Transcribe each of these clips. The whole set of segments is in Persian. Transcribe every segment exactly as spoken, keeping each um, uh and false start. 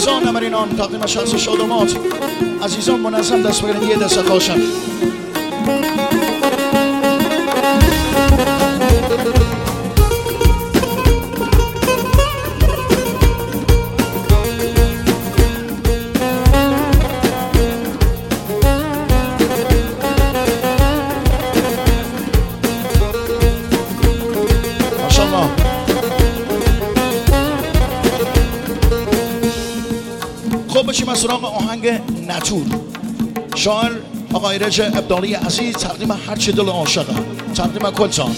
رمضان نمرینان تقدیم شخص شادمات عزیزان منظم دست بگیرین یه دست خوشم بشیم از سراغ آهنگ نتور شاعر آقای رجع عبدالی عزیز تقدیم هرچه دل عاشقه تقدیم کلتان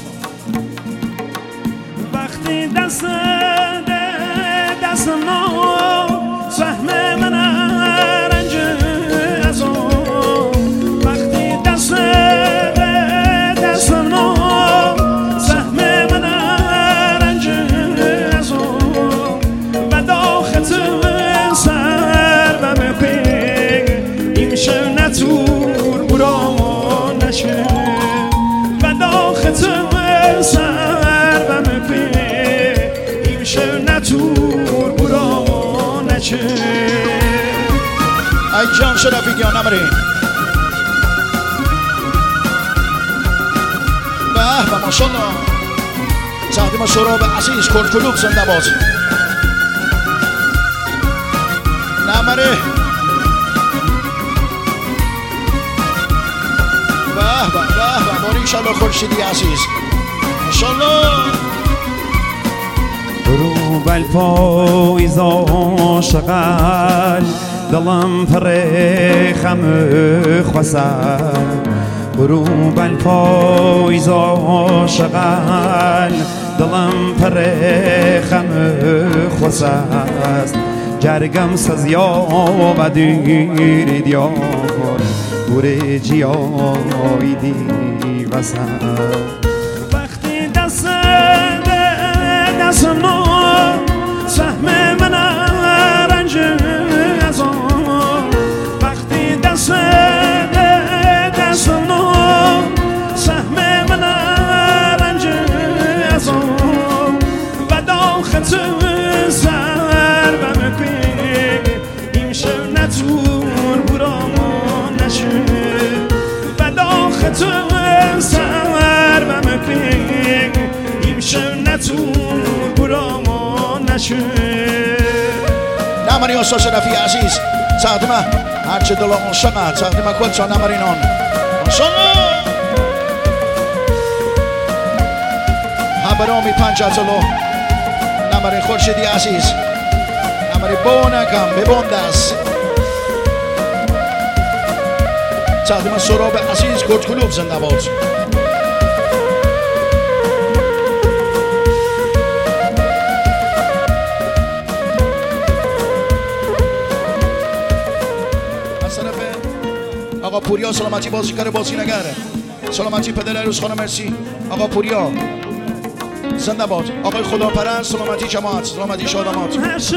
وقتی دست دست نو سهم من رنج از اون وقتی دست دست نو سهم من رنج از اون و داخت نتور برا نشه و داخت سر و مپی ایمشه نتور برا نشه ای جان شرفیگیان نمرین به به ماشالله تقدیم سراب عزیز کرد کلوب زنده باز نمره به به به باری انشالله خورشیدی عزیز انشالله رو بالپایز عاشقان دلم فرخم خسن رو بالپایز عاشقان دلم فرخم خسن جرگم سزیا و دیر دیار بوره جیایی دی وسن وقتی دست دست نو سهم من رنج از آن وقتی دست دست نو سهم من رنج از آن و داخت سر و مپی ایمشه نتور برام نشه و داخت سر و مپی ایمشه نتور برام نشه نمری استاد شرفی عزیز تقدیم هرچه دل عاشقه تقدیم کلچان نمرینان ماشالله هبرامی پنجتلو نمری خورشیدی عزیز نمری بونکم ببوندست تقدیم سراب عزیز کرد کلوب زنده باد از طرف آقا پوریا سلامتی بازیگر بازی نگره سلامتی پدر عروس خانم مرسی آقا پوریا زنده باد آقای خداپرست سلامتی جماعت سلامتی شادمات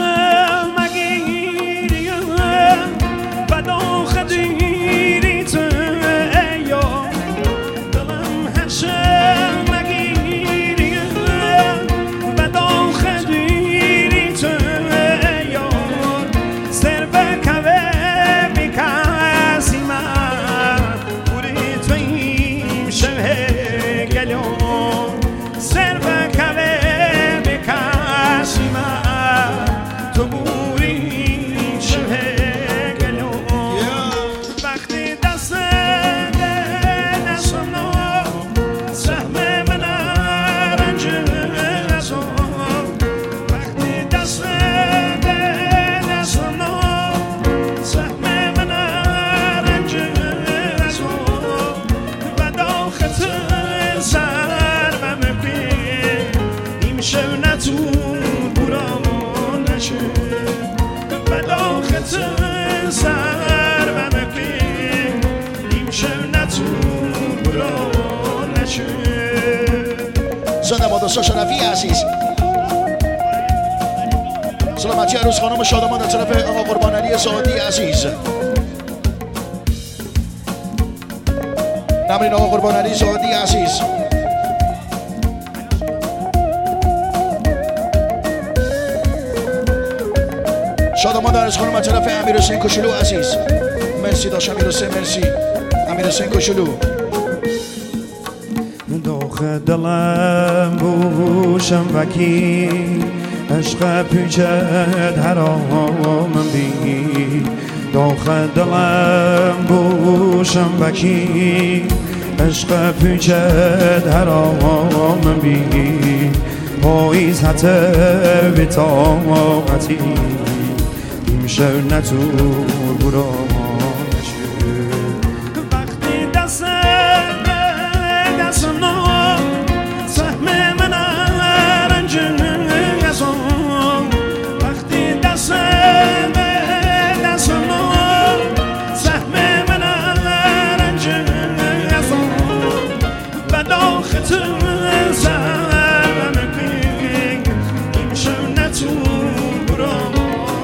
و داخدیری تو ایام دلم هرشه مگیری و داخدیری تو ایام سر بکوه بکسی من بوری تویم شبه گلیون سر بکوه بکسی من تو بوری شبه سر و مپی ایمشه نتور برا نشه زنده باد استاد شرفی عزیز سلامتی عروس خانم شادمان از طرف آقا قربان علی سعادی عزیز نمرین آقا قربان علی سعادی عزیز شادمان در از خانم از طرف امیر حسین کوچولو عزیز. مرسی داشت امیر حسین، مرسی امیر حسین کوچولو. داخل دلم بوشم وکی عشق پیچد حرام بی. داخل دلم بوشم وکی عشق پیچد حرام بی. پاییز حتی به طاقتی امشب نتور برام وقتی دست دست نو سهم من رنج ازم. وقتی دست دست نو سهم من رنج ازم و داخل سرم کی امشب نتور برام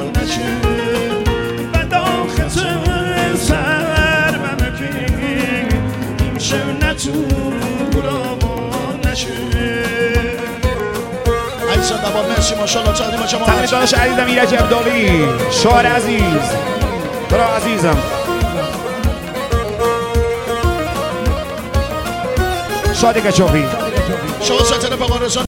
عیسی دبار مرسی ماشاءالله تقدیم جماعت. تقدیم دانش عزیزم ایرج عبدالی شاعر عزیز برا عزیزم شادی کچوفی شما ستاره بقار رسان